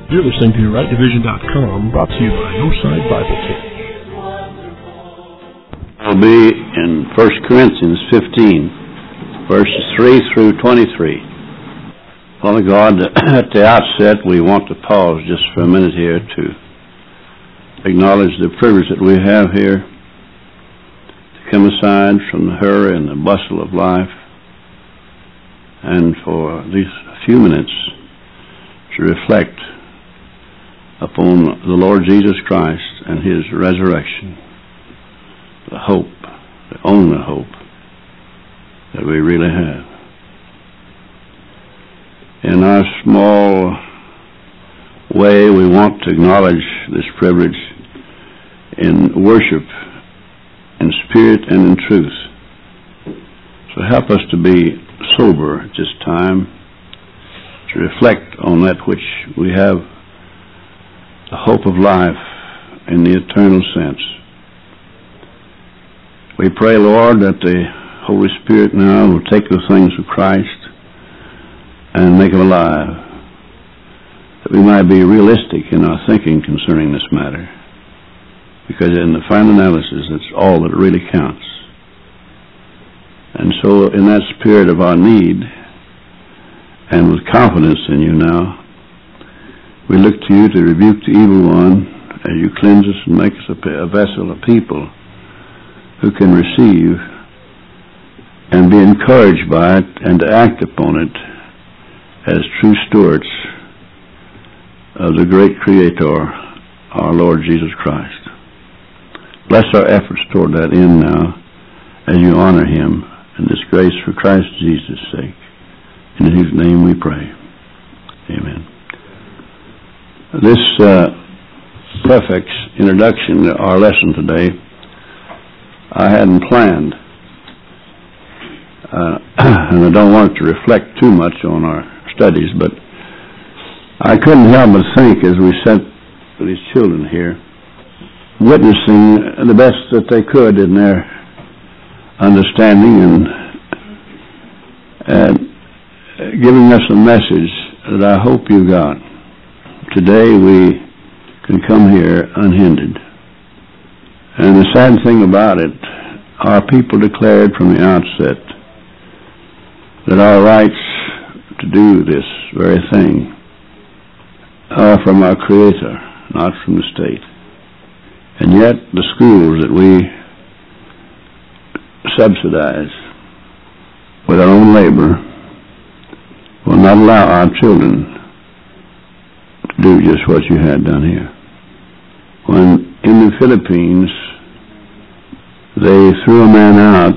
You're listening to RightDivision.com, brought to you by Northside Bible Camp. Will be in 1 Corinthians 15, verses 3 through 23. Father God, at the outset, we want to pause just for a minute here to acknowledge the privilege that we have here to come aside from the hurry and the bustle of life, and for these few minutes to reflect upon the Lord Jesus Christ and His resurrection, the hope, the only hope that we really have. In our small way, we want to acknowledge this privilege in worship, in spirit and in truth. So help us to be sober at this time, to reflect on that which we have, the hope of life in the eternal sense. We pray, Lord, that the Holy Spirit now will take the things of Christ and make them alive, that we might be realistic in our thinking concerning this matter, because in the final analysis, it's all that really counts. And so, in that spirit of our need, and with confidence in you now, we look to you to rebuke the evil one as you cleanse us and make us a vessel, a people who can receive and be encouraged by it and to act upon it as true stewards of the great Creator, our Lord Jesus Christ. Bless our efforts toward that end now as you honor Him in this grace for Christ Jesus' sake. In whose name we pray. Amen. This prefix introduction to our lesson today, I hadn't planned. And I don't want to reflect too much on our studies, but I couldn't help but think as we sat with these children here, witnessing the best that they could in their understanding and giving us a message that I hope you got. Today we can come here unhindered. And the sad thing about it, our people declared from the outset that our rights to do this very thing are from our Creator, not from the state. And yet the schools that we subsidize with our own labor will not allow our children to do just what you had done here. When in the Philippines they threw a man out,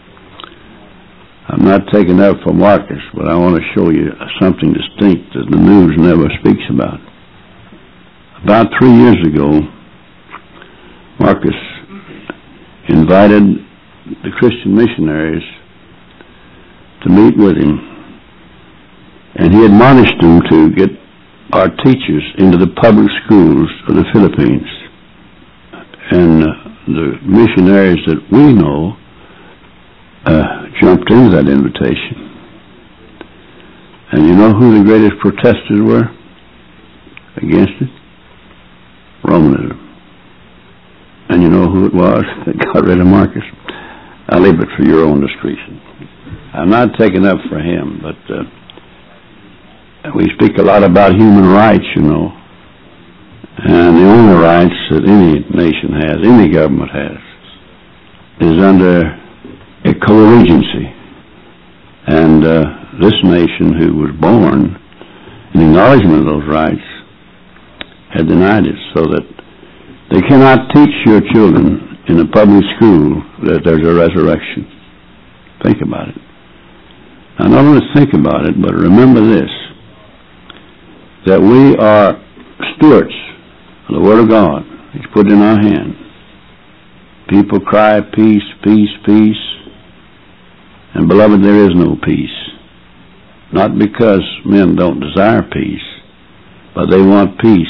I'm not taking up for Marcus, but I want to show you something distinct that the news never speaks about. About 3 years ago, Marcus invited the Christian missionaries to meet with him, and he admonished them to get our teachers into the public schools of the Philippines. And the missionaries that we know jumped into that invitation. And you know who the greatest protesters were against it? Romanism. And you know who it was that got rid of Marcus? I'll leave it for your own discretion. I'm not taking up for him, but we speak a lot about human rights, you know. And the only rights that any nation has, any government has, is under a co-regency. And this nation, who was born in acknowledgement of those rights, had denied it, so that they cannot teach your children in a public school that there's a resurrection. Think about it. Now, not only think about it, but remember this, that we are stewards of the Word of God. He's put it in our hand. People cry, peace, peace, peace. And beloved, there is no peace. Not because men don't desire peace, but they want peace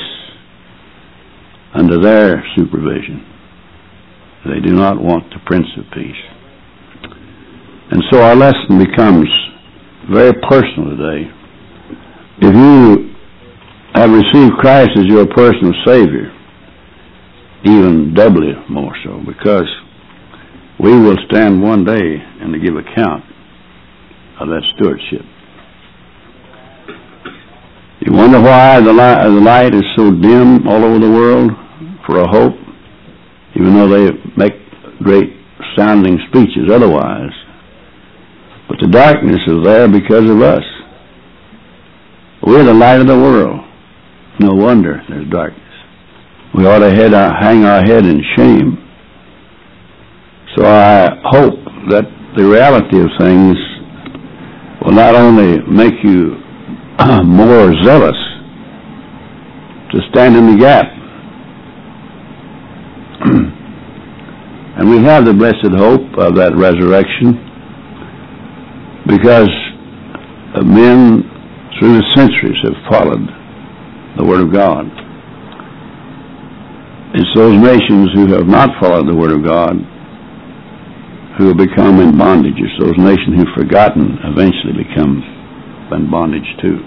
under their supervision. They do not want the Prince of Peace. And so our lesson becomes very personal today. If you have have received Christ as your personal Savior, even doubly more so, because we will stand one day and to give account of that stewardship. You wonder why the light is so dim all over the world for a hope, even though they make great sounding speeches otherwise. But the darkness is there because of us. We're the light of the world. No wonder there's darkness. We ought to hang our head in shame. So I hope that the reality of things will not only make you more zealous to stand in the gap, and we have the blessed hope of that resurrection because men through the centuries have followed the Word of God. It's those nations who have not followed the Word of God who have become in bondage. It's those nations who have forgotten eventually become in bondage too.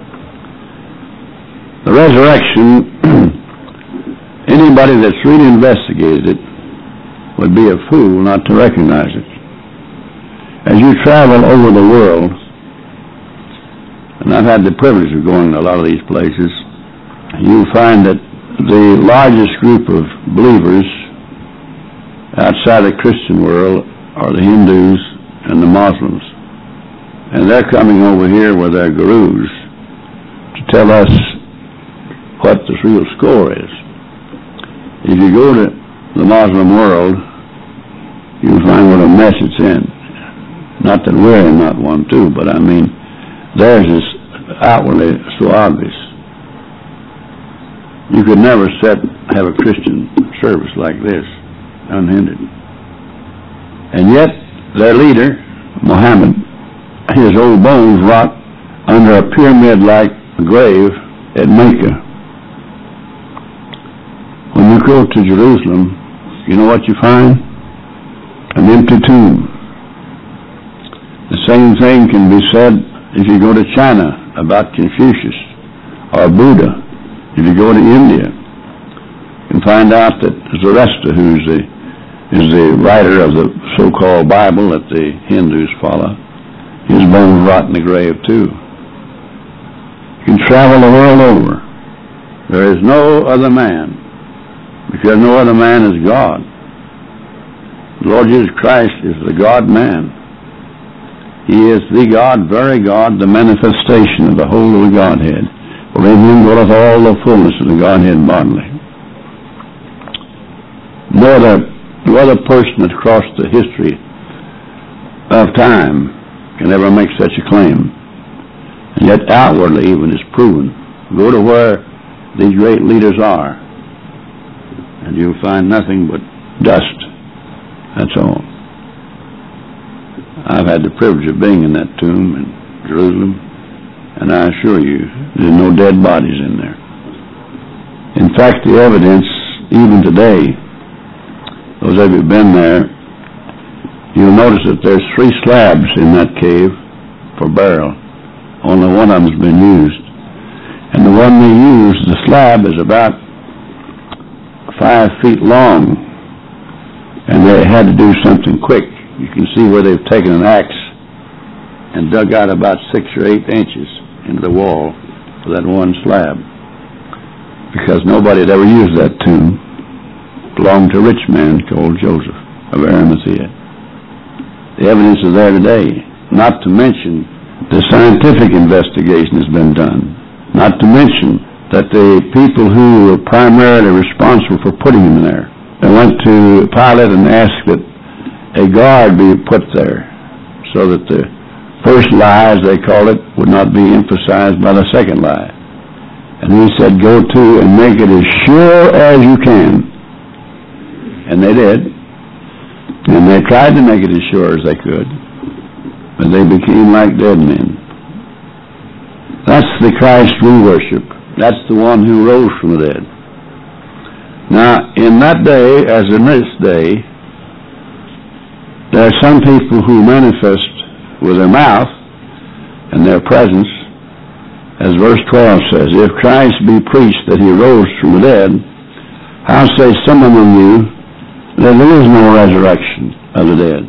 The resurrection, anybody that's really investigated it would be a fool not to recognize it. As you travel over the world, and I've had the privilege of going to a lot of these places, you'll find that the largest group of believers outside the Christian world are the Hindus and the Muslims. And they're coming over here with their gurus to tell us what the real score is. If you go to the Muslim world, you'll find what a mess it's in. Not that we're not one too, but I mean, theirs is outwardly so obvious. You could never have a Christian service like this, unhindered. And yet, their leader, Muhammad, his old bones rot under a pyramid-like grave at Mecca. When you go to Jerusalem, you know what you find? An empty tomb. The same thing can be said if you go to China about Confucius or Buddha. If you go to India, you can find out that Zoroaster, who is the writer of the so-called Bible that the Hindus follow, his bones rot in the grave too. You can travel the world over. There is no other man, because no other man is God. The Lord Jesus Christ is the God-man. He is the God, very God, the manifestation of the whole of the Godhead. For in him dwelleth all the fullness of the Godhead bodily. No other person that crossed the history of time can ever make such a claim. And yet outwardly even is proven. Go to where these great leaders are, and you'll find nothing but dust. That's all. I've had the privilege of being in that tomb in Jerusalem, and I assure you, there's no dead bodies in there. In fact, the evidence, even today, those of you who've been there, you'll notice that there's 3 slabs in that cave for burial. Only one of them's been used. And the one they used, the slab is about 5 feet long, and they had to do something quick. You can see where they've taken an axe and dug out about 6 or 8 inches into the wall for that one slab, because nobody had ever used that tomb. It belonged to a rich man called Joseph of Arimathea. The evidence is there today, not to mention the scientific investigation has been done, not to mention that the people who were primarily responsible for putting him there, they went to Pilate and asked that a guard be put there so that the first lie, as they call it, would not be emphasized by the second lie. And he said, go to and make it as sure as you can. And they did. And they tried to make it as sure as they could. But they became like dead men. That's the Christ we worship. That's the one who rose from the dead. Now, in that day, as in this day, there are some people who manifest with their mouth and their presence As verse 12 says, if Christ be preached that he rose from the dead, how say some among you that there is no resurrection of the dead?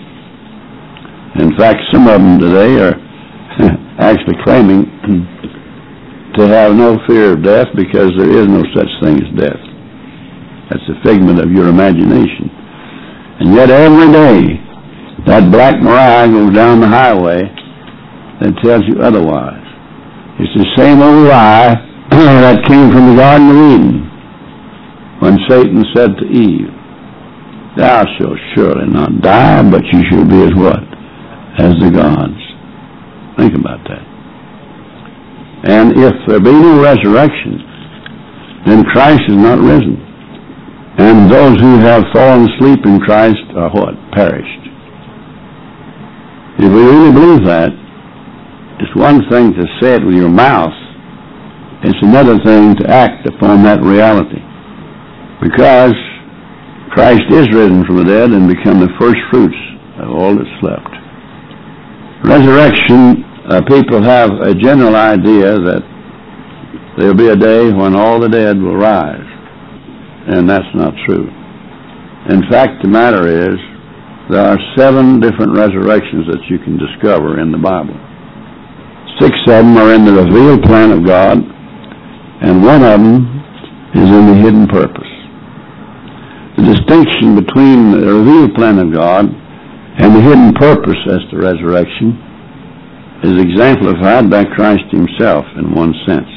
In fact, some of them today are actually claiming to have no fear of death because there is no such thing as death. That's a figment of your imagination. And yet every day, that black Mariah goes down the highway and tells you otherwise. It's the same old lie that came from the Garden of Eden when Satan said to Eve, thou shalt surely not die, but you shall be as what? As the gods. Think about that. And if there be no resurrection, then Christ is not risen. And those who have fallen asleep in Christ are what? Perished. If we really believe that, it's one thing to say it with your mouth. It's another thing to act upon that reality. Because Christ is risen from the dead and become the first fruits of all that slept. Resurrection, people have a general idea that there will be a day when all the dead will rise. And that's not true. In fact, the matter is, there are 7 different resurrections that you can discover in the Bible. 6 of them are in the revealed plan of God, and 1 of them is in the hidden purpose. The distinction between the revealed plan of God and the hidden purpose as to resurrection is exemplified by Christ himself in one sense.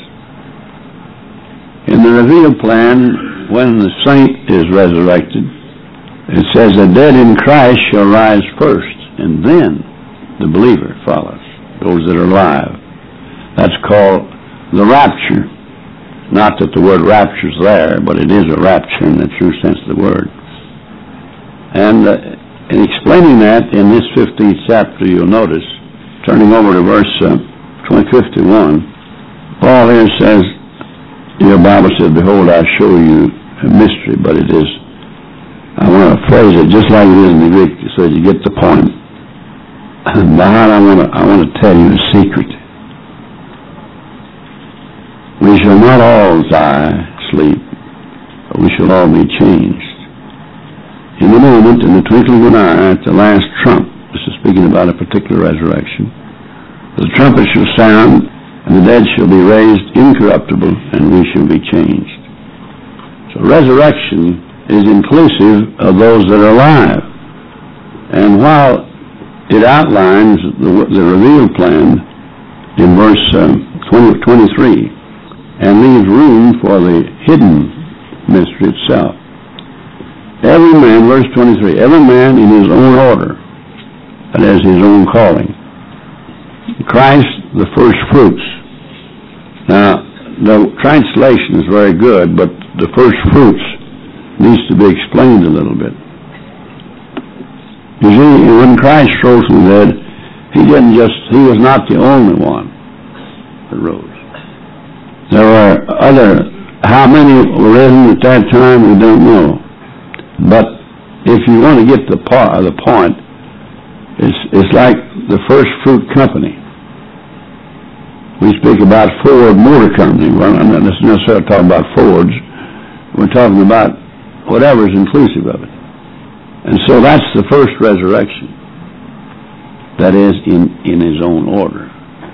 In the revealed plan, when the saint is resurrected, it says the dead in Christ shall rise first, and then the believer follows, those that are alive. That's called the rapture. Not that the word rapture is there, but it is a rapture in the true sense of the word. And in explaining that in this 15th chapter, you'll notice, turning over to verse 51, Paul here says, your Bible says, behold, I show you a mystery, but it is, I want to phrase it just like it is in the Greek so you get the point. But I want to tell you a secret. We shall not all die, sleep, but we shall all be changed. In a moment, in the twinkling of an eye, at the last trump, this is speaking about a particular resurrection, the trumpet shall sound, and the dead shall be raised incorruptible, and we shall be changed. So resurrection is inclusive of those that are alive. And while it outlines the revealed plan in verse 23, and leaves room for the hidden mystery itself. Every man, verse 23, every man in his own order, that is his own calling. Christ, the first fruits. Now, the translation is very good, but the first fruits needs to be explained a little bit. You see, when Christ rose from the dead, he was not the only one that rose. There were how many were risen at that time, we don't know. But if you want to get the point, it's like the first fruit company. We speak about Ford Motor Company. Well, I'm not necessarily talking about Fords. We're talking about whatever is inclusive of it. And so that's the first resurrection. That is in his own order.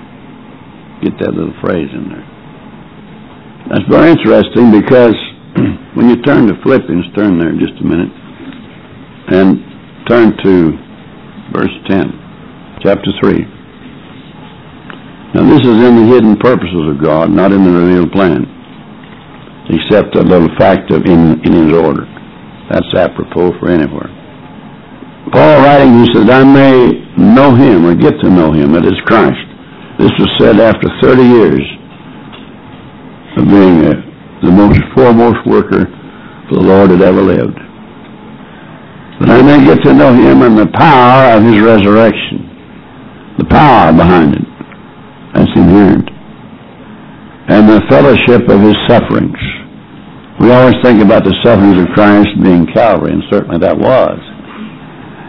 Get that little phrase in there. That's very interesting because when you turn to Philippians, turn there just a minute, and turn to verse 10, chapter 3. Now this is in the hidden purposes of God, not in the revealed plan, except a little fact of in his order. That's apropos for anywhere. Paul writing, he says, I may know him or get to know him, that is Christ. This was said after 30 years of being the most foremost worker for the Lord that ever lived. But I may get to know him and the power of his resurrection. The power behind it. That's inherent. And the fellowship of his sufferings. We always think about the sufferings of Christ being Calvary, and certainly that was.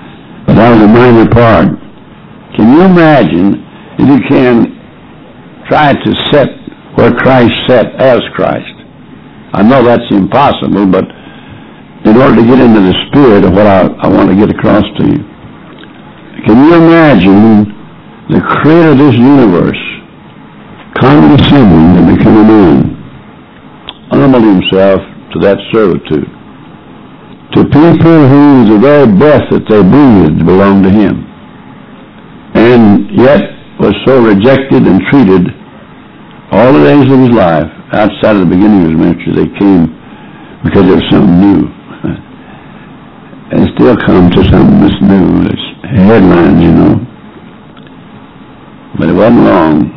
But that was a minor part. Can you imagine if you can try to set where Christ sat as Christ. I know that's impossible, but in order to get into the spirit of what I want to get across to you, can you imagine the creator of this universe condescending to become a man, humbled himself to that servitude, to people who the very breath that they breathed belonged to him, and yet was so rejected and treated all the days of his life. Outside of the beginning of his ministry, they came because there was something new. And still come to something that's new. It's headlines, you know. But it wasn't long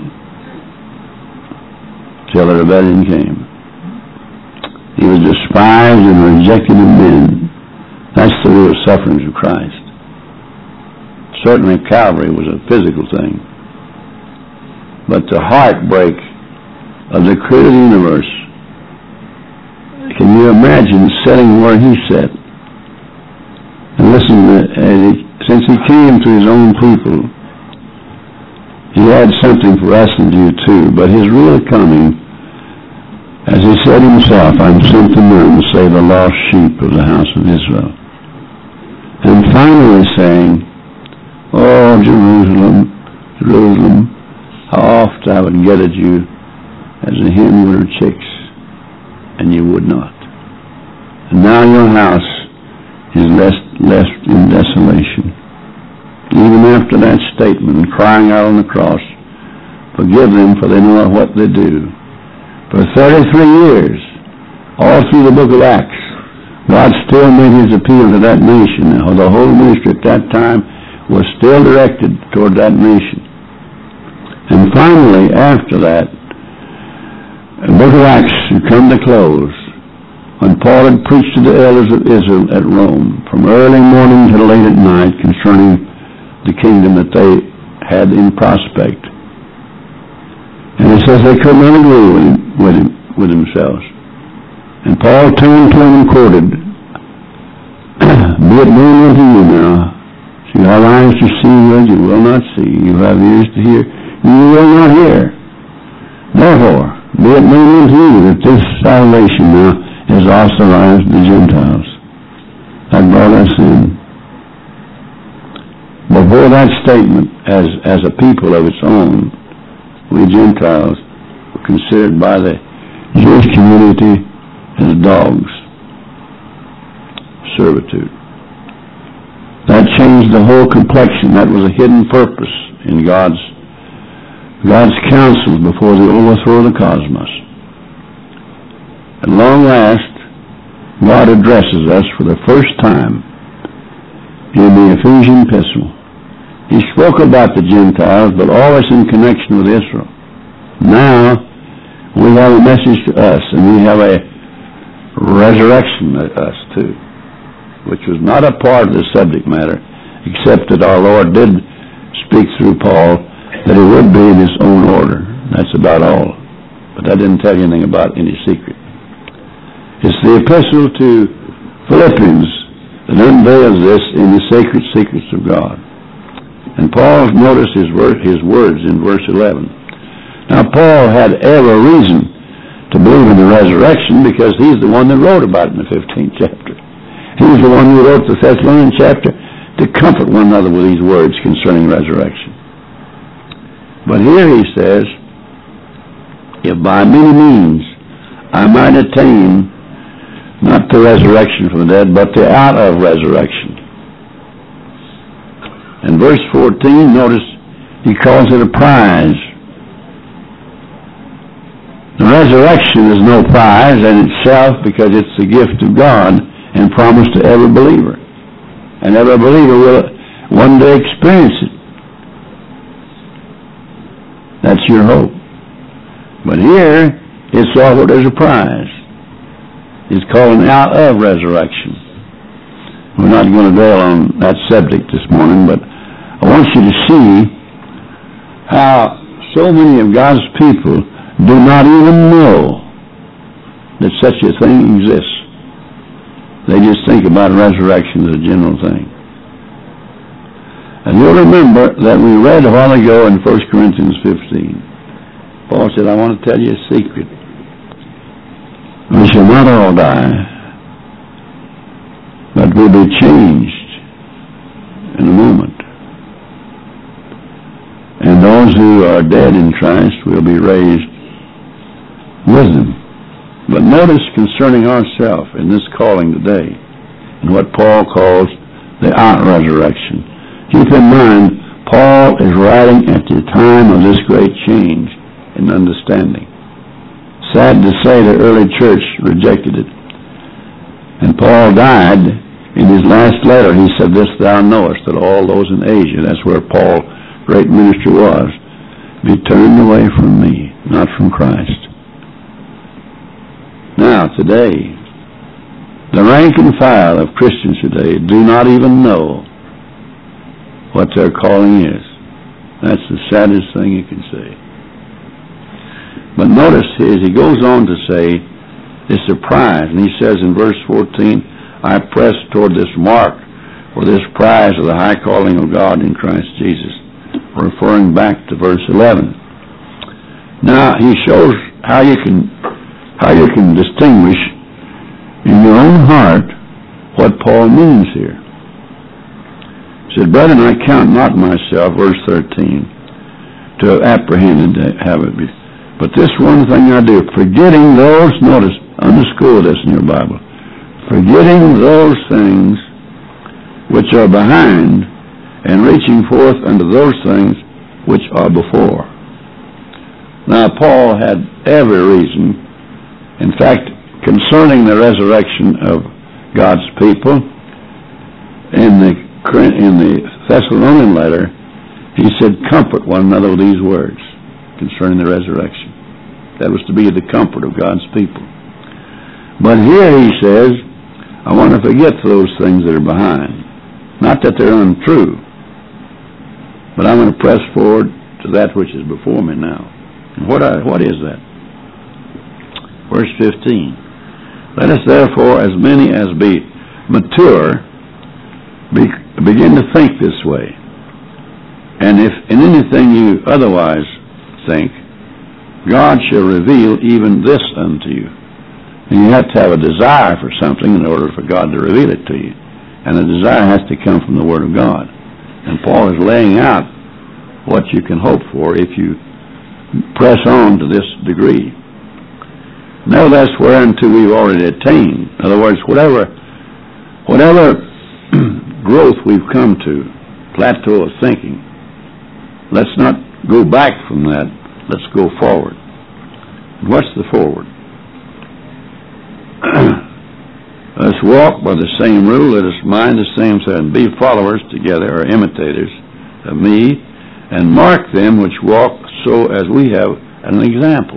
till the rebellion came. He was despised and rejected of men. That's the real sufferings of Christ. Certainly Calvary was a physical thing. But the heartbreak of the creator of the universe, can you imagine sitting where he sat? And listen, since he came to his own people, he had something for us to do too. But his real coming, as he said himself, I'm sent to none to save the lost sheep of the house of Israel. And finally saying, oh, Jerusalem, Jerusalem, how oft I would get at you as a hen would her chicks, and you would not. And now your house is left in desolation. Even after that statement and crying out on the cross, forgive them for they know not what they do. For 33 years, all through the book of Acts, God still made his appeal to that nation. Now, the whole ministry at that time was still directed toward that nation. And finally, after that, the book of Acts had come to close when Paul had preached to the elders of Israel at Rome from early morning till late at night concerning the kingdom that they had in prospect. And he says they could not agree with themselves. And Paul turned to them and quoted, be it known unto you now, so you have eyes to see with, you will not see, you have ears to hear, you will not hear. Therefore, be it known unto you that this salvation now is authorized to the Gentiles. That brought us in. Before that statement, as a people of its own, we Gentiles were considered by the Jewish community as dogs. Servitude. That changed the whole complexion. That was a hidden purpose in God's counsel before the overthrow of the cosmos. At long last, God addresses us for the first time in the Ephesian epistle. He spoke about the Gentiles, but always in connection with Israel. Now, we have a message to us, and we have a resurrection to us too, which was not a part of the subject matter, except that our Lord did speak through Paul that it would be in his own order. That's about all. But that didn't tell you anything about any secret. It's the epistle to Philippians that unveils this in the sacred secrets of God. And Paul, notice his words in verse 11. Now, Paul had every reason to believe in the resurrection because he's the one that wrote about it in the 15th chapter. He's the one who wrote the Thessalonian chapter to comfort one another with these words concerning resurrection. But here he says, if by many means I might attain not the resurrection from the dead, but the out of resurrection. In verse 14, notice he calls it a prize. The resurrection is no prize in itself because it's the gift of God and promised to every believer. And every believer will one day experience it. That's your hope. But here, it's offered as a prize. It's called an out of resurrection. We're not going to dwell on that subject this morning, but I want you to see how so many of God's people do not even know that such a thing exists. They just think about resurrection as a general thing. And you'll remember that we read a while ago in 1 Corinthians 15. Paul said, I want to tell you a secret. We shall not all die, but we'll be changed in a moment. And those who are dead in Christ will be raised with him. But notice concerning ourselves in this calling today, and what Paul calls the out-resurrection. Keep in mind, Paul is writing at the time of this great change in understanding. Sad to say the early church rejected it. And Paul died. In his last letter, he said, this thou knowest, that all those in Asia, that's where Paul, great minister, was, be turned away from me, not from Christ. Now, today, the rank and file of Christians today do not even know what their calling is. That's the saddest thing you can say. But notice as he goes on to say, it's a prize, and he says in verse 14, I press toward this mark for this prize of the high calling of God in Christ Jesus, referring back to verse 11. Now he shows how you can distinguish in your own heart what Paul means here. He said, Brethren, I count not myself, verse 13, to have apprehended to have it before. But this one thing I do, forgetting those, notice, underscore this in your Bible, forgetting those things which are behind, and reaching forth unto those things which are before. Now, Paul had every reason, in fact, concerning the resurrection of God's people, in the Thessalonian letter, he said, comfort one another with these words concerning the resurrection. That was to be the comfort of God's people. But here he says, I want to forget those things that are behind. Not that they're untrue, but I'm going to press forward to that which is before me now. And what is that? Verse 15. Let us therefore, as many as be mature, begin to think this way. And if in anything you otherwise think, God shall reveal even this unto you. And you have to have a desire for something in order for God to reveal it to you. And the desire has to come from the Word of God. And Paul is laying out what you can hope for if you press on to this degree. Nevertheless, whereunto we've already attained. In other words, whatever growth we've come to, plateau of thinking, let's not go back from that. Let's go forward. And what's the forward? Let's walk by the same rule. Let us mind the same thing. Be followers together, or imitators of me, and mark them which walk so as we have an example.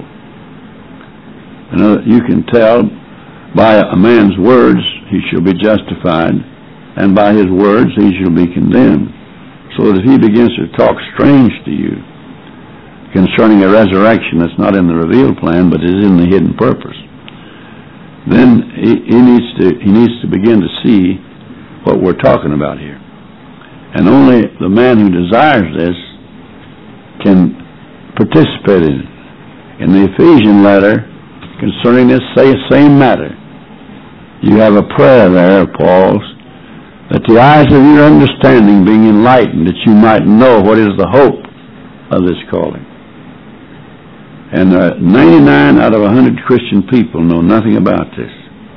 You can tell by a man's words he shall be justified, and by his words he shall be condemned. So that if he begins to talk strange to you concerning a resurrection that's not in the revealed plan, but is in the hidden purpose, then he needs to begin to see what we're talking about here. And only the man who desires this can participate in it. In the Ephesian letter, concerning this same matter, you have a prayer there, Paul's, that the eyes of your understanding being enlightened, that you might know what is the hope of this calling. And 99 out of 100 Christian people know nothing about this.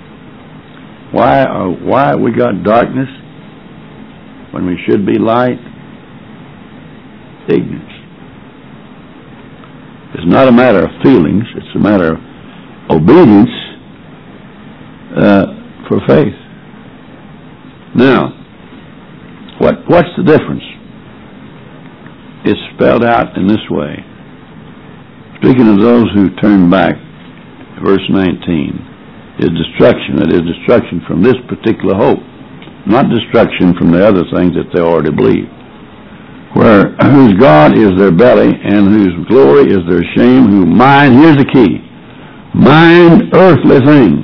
Why we got darkness when we should be light? Ignorance. It's not a matter of feelings. It's a matter of obedience for faith. Now, what's the difference? It's spelled out in this way. Speaking of those who turn back, verse 19, is destruction. That is destruction from this particular hope, not destruction from the other things that they already believe. Whose God is their belly, and whose glory is their shame, who mind, here's the key, mind earthly things.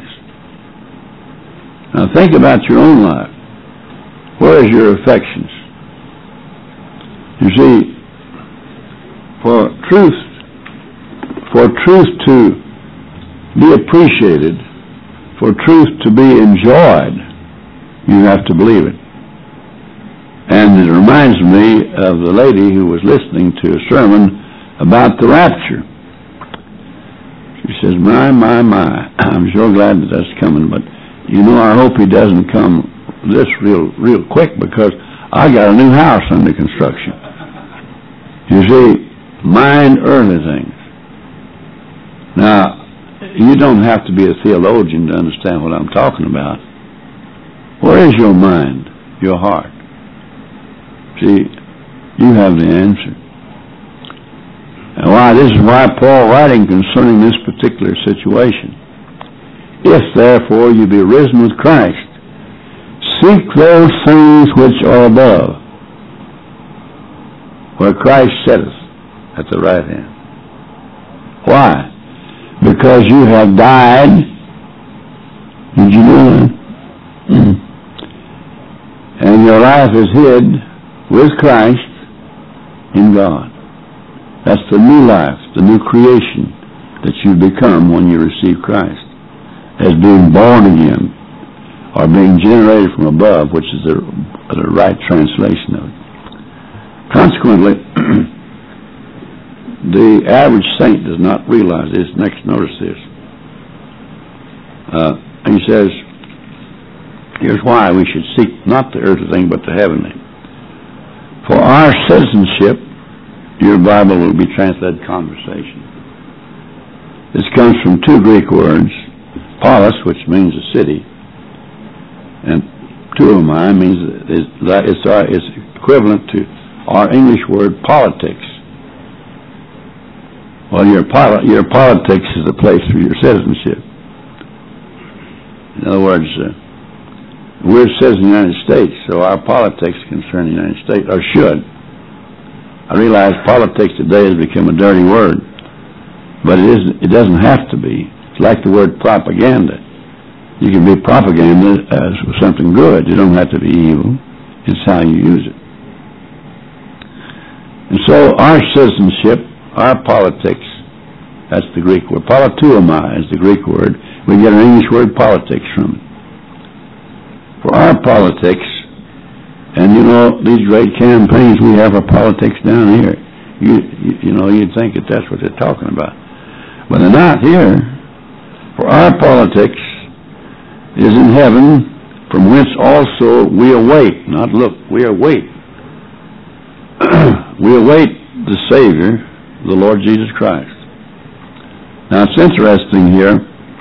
Now think about your own life. Where is your affections? You see, for for truth to be appreciated, for truth to be enjoyed, you have to believe it. And it reminds me of the lady who was listening to a sermon about the rapture. She says, my, I'm sure glad that that's coming, but I hope he doesn't come this real quick, because I got a new house under construction. You see, mind earthly things. Now, you don't have to be a theologian to understand what I'm talking about. Where is your mind, your heart? See, you have the answer. And this is why Paul, writing concerning this particular situation, if therefore you be risen with Christ, seek those things which are above, where Christ sitteth at the right hand. Why? Because you have died. Did you know that? And your life is hid with Christ in God. That's the new life, the new creation that you become when you receive Christ, as being born again, or being generated from above, which is the right translation of it. Consequently, the average saint does not realize this. Next, notice this. And he says, here's why we should seek not the earthly thing, but the heavenly. For our citizenship, your Bible will be translated conversation. This comes from two Greek words, polis, which means a city, and tuomai means it's equivalent to our English word politics. Well, your politics is the place for your citizenship. In other words, we're citizens of the United States, so our politics concern the United States, or should. I realize politics today has become a dirty word, but it doesn't have to be. It's like the word propaganda. You can be propaganda as something good. You don't have to be evil. It's how you use it. And so our citizenship, our politics, that's the Greek word. Politeuomai is the Greek word. We get our English word politics from it. For our politics, and these great campaigns we have for politics down here, you'd think that that's what they're talking about. But they're not here. For our politics is in heaven, from whence also we await, not look, we await. We await the Savior, the Lord Jesus Christ. Now it's interesting here,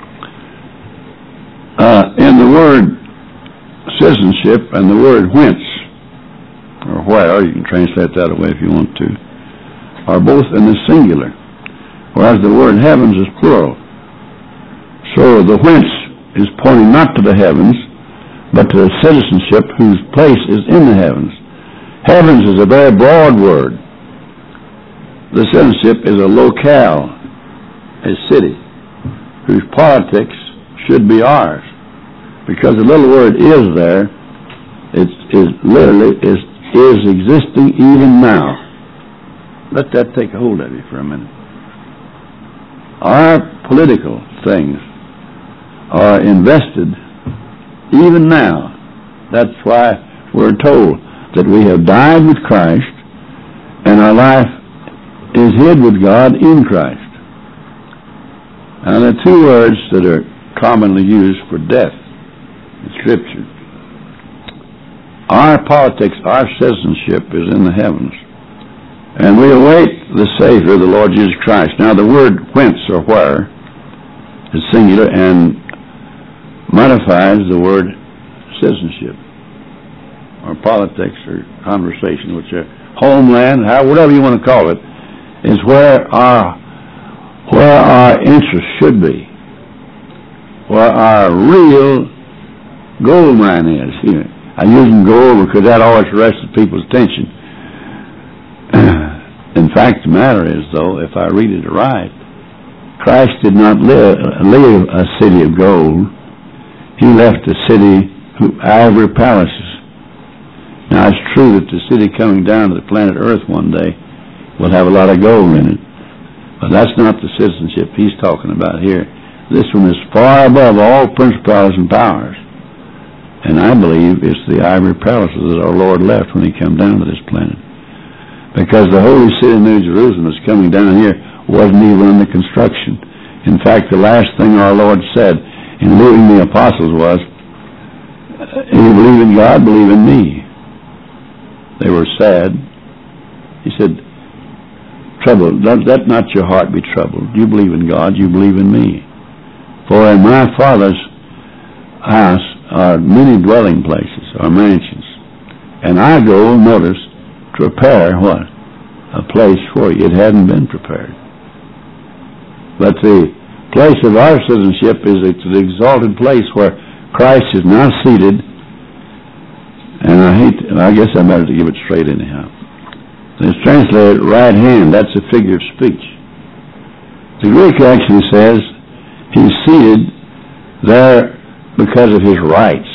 in the word citizenship and the word whence, or where, you can translate that away if you want to, are both in the singular, whereas the word heavens is plural. So the whence is pointing not to the heavens, but to the citizenship whose place is in the heavens. Heavens is a very broad word. The citizenship is a locale, a city, whose politics should be ours. Because the little word is there, it is literally is existing even now. Let that take a hold of you for a minute. Our political things are invested even now. That's why we're told that we have died with Christ and our life is hid with God in Christ. Now there are two words that are commonly used for death in Scripture. Our politics, our citizenship is in the heavens. And we await the Savior, the Lord Jesus Christ. Now the word whence or where is singular and modifies the word citizenship or politics or conversation, which are homeland, whatever you want to call it, is where our interest should be, where our real gold mine is. I'm using gold because that always arrests people's attention. In fact, the matter is, though, if I read it right, Christ did not leave a city of gold. He left a city of ivory palaces. Now, it's true that the city coming down to the planet Earth one day will have a lot of gold in it. But that's not the citizenship he's talking about here. This one is far above all principalities and powers. And I believe it's the ivory palaces that our Lord left when he came down to this planet. Because the holy city of New Jerusalem is coming down here wasn't even under construction. In fact, the last thing our Lord said in leaving the apostles was, you believe in God, believe in me. They were sad. He said, trouble, let not your heart be troubled. You believe in God, you believe in me. For in my Father's house are many dwelling places, or mansions. And I go, notice, to prepare what? A place for you. It hadn't been prepared. But the place of our citizenship is it's an exalted place where Christ is now seated. And I guess I better give it straight anyhow. It's translated right hand. That's a figure of speech. The Greek actually says he's seated there because of his rights.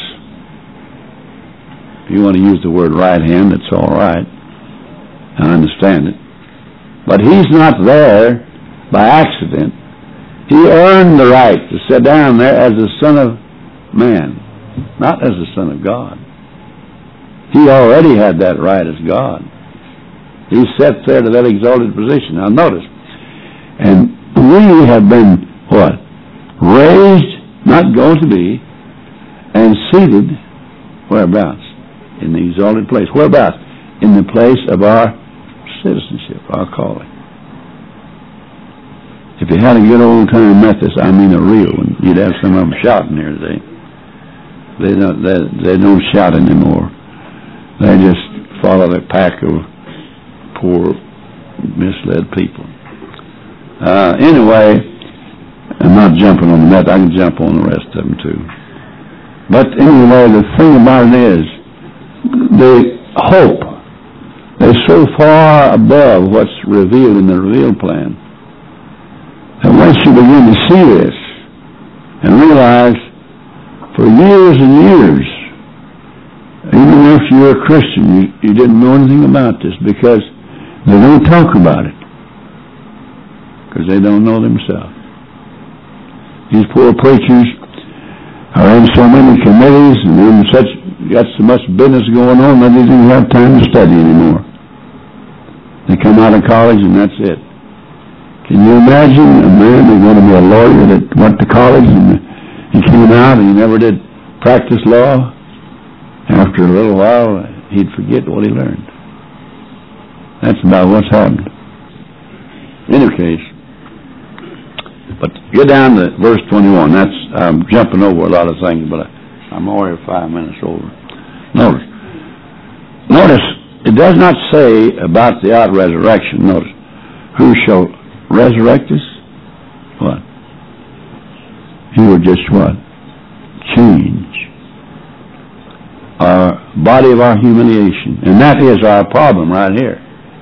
If you want to use the word right hand, it's all right. I understand it. But he's not there by accident. He earned the right to sit down there as the Son of Man, not as the Son of God. He already had that right as God. He sat there to that exalted position. Now notice, and we have been, what? Raised, not going to be, and seated, whereabouts? In the exalted place. Whereabouts? In the place of our citizenship, our calling. If you had a good old-time Methodist, I mean a real one, you'd have some of them shouting here today. They don't shout anymore. They just follow their pack of poor, misled people. Anyway, I'm not jumping on that. I can jump on the rest of them too. But anyway, the thing about it is, the hope is so far above what's revealed in the revealed plan. And once you begin to see this and realize for years and years, even if you're a Christian, you didn't know anything about this because they don't talk about it. Because they don't know themselves. These poor preachers are in so many committees and got so much business going on that they didn't have time to study anymore. They come out of college and that's it. Can you imagine a man who's going to be a lawyer that went to college and he came out and he never did practice law? After a little while, he'd forget what he learned. That's about what's happened. In any case, but get down to verse 21. I'm jumping over a lot of things, but I'm already 5 minutes over. Notice, it does not say about the out-resurrection. Notice, who shall resurrect us? What? He will just what? Change our body of our humiliation. And that is our problem right here.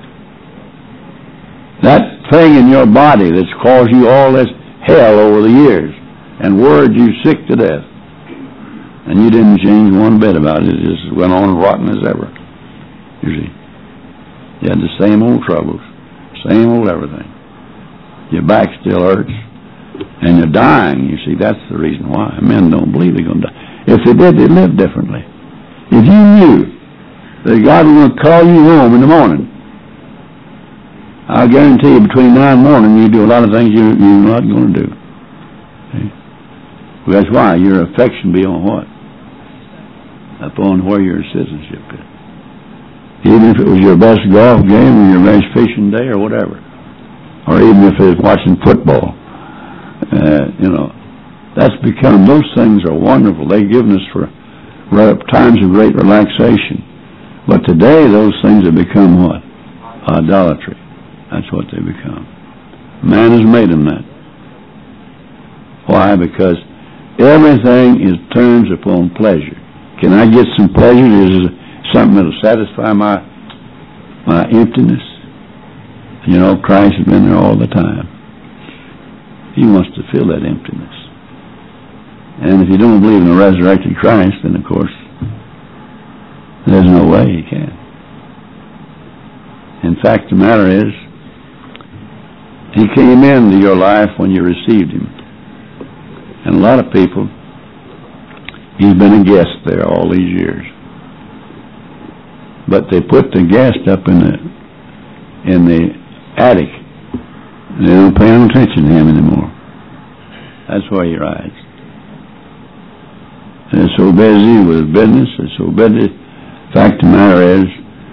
That thing in your body that's caused you all this hell over the years and worried you sick to death. And you didn't change one bit about it. It just went on rotten as ever. You see. You had the same old troubles. Same old everything. Your back still hurts. And you're dying. You see, that's the reason why. Men don't believe they're going to die. If they did, they'd live differently. If you knew that God was going to call you home in the morning, I'll guarantee you between now and morning you do a lot of things you're not going to do. Okay? Well, that's why. Your affection be on what? Upon where your citizenship is. Even if it was your best golf game or your best fishing day or whatever. Or even if it was watching football. That's become, those things are wonderful. They've given us for times of great relaxation. But today those things have become what? Idolatry. That's what they become. Man has made them that. Why? Because everything is turns upon pleasure. Can I get some pleasure? Is it something that will satisfy my emptiness? Christ has been there all the time. He wants to fill that emptiness. And if you don't believe in the resurrected Christ, then of course there's no way you can. In fact, the matter is, He came into your life when you received Him. And a lot of people, He's been a guest there all these years. But they put the guest up in the attic. And they don't pay no attention to Him anymore. That's where He rides. And they're so busy with business, they're so busy. The fact of the matter is,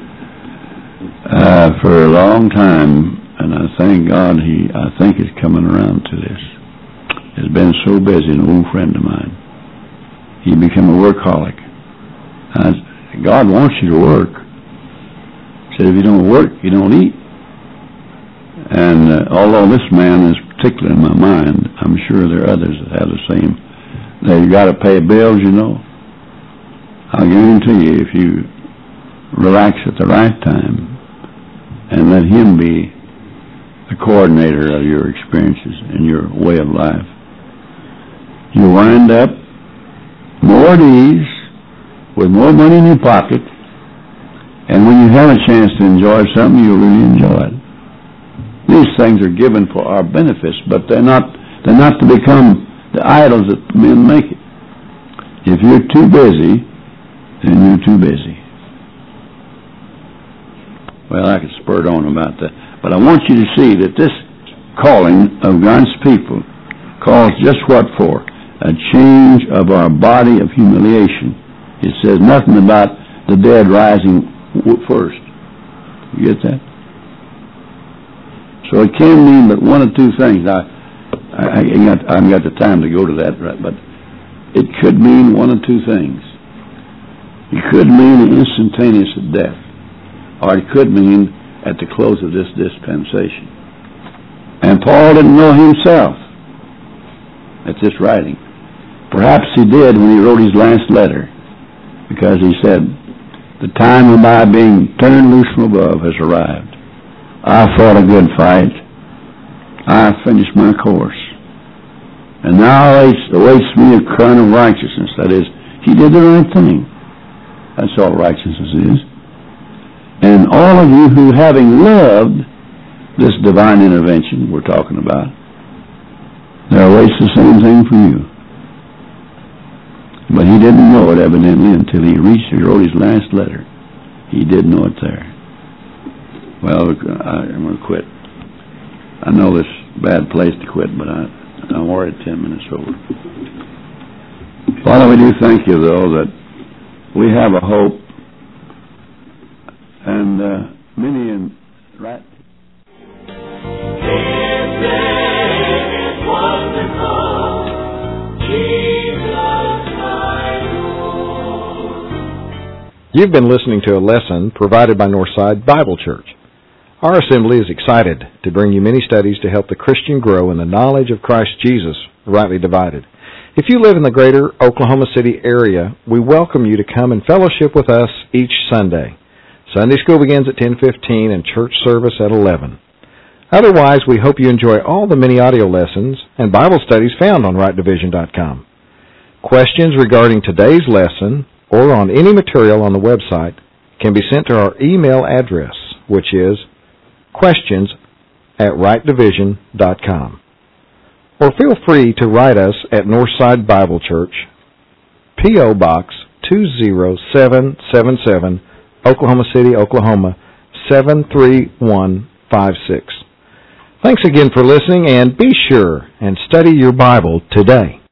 for a long time, and I thank God I think he's coming around to this. Has been so busy, an old friend of mine. He became a workaholic. God wants you to work. He said, if you don't work, you don't eat. And although this man is particularly in my mind, I'm sure there are others that have the same. They've got to pay bills, you know. I'll guarantee you, if you relax at the right time and let Him be the coordinator of your experiences and your way of life, you wind up more at ease, with more money in your pocket, and when you have a chance to enjoy something, you'll really enjoy it. These things are given for our benefits, but they're not to become the idols that men make it. If you're too busy, then you're too busy. Well, I could spurt on about that. But I want you to see that this calling of God's people calls just what for? A change of our body of humiliation. It says nothing about the dead rising first. You get that? So it can mean but one of two things. Now, I haven't got the time to go to that, right? But it could mean one of two things. It could mean an instantaneous death, or it could mean at the close of this dispensation. And Paul didn't know himself at this writing. Perhaps he did when he wrote his last letter, because he said, the time of my being turned loose from above has arrived. I fought a good fight. I finished my course. And now awaits me a crown of righteousness. That is, he did the right thing. That's all righteousness is. And all of you who, having loved this divine intervention we're talking about, there awaits the same thing for you. But he didn't know it evidently until he wrote his last letter. He didn't know it there. Well, I'm going to quit. I know this is a bad place to quit, but I'm already 10 minutes over. Father, we do thank you, though, that we have a hope, and many in right. His name is wonderful, Jesus my Lord. You've been listening to a lesson provided by Northside Bible Church. Our assembly is excited to bring you many studies to help the Christian grow in the knowledge of Christ Jesus, rightly divided. If you live in the greater Oklahoma City area, we welcome you to come and fellowship with us each Sunday. Sunday school begins at 10:15 and church service at 11. Otherwise, we hope you enjoy all the many audio lessons and Bible studies found on rightdivision.com. Questions regarding today's lesson or on any material on the website can be sent to our email address, which is questions@rightdivision.com. Or feel free to write us at Northside Bible Church, P.O. Box 20777, Oklahoma City, Oklahoma 73156. Thanks again for listening, and be sure and study your Bible today.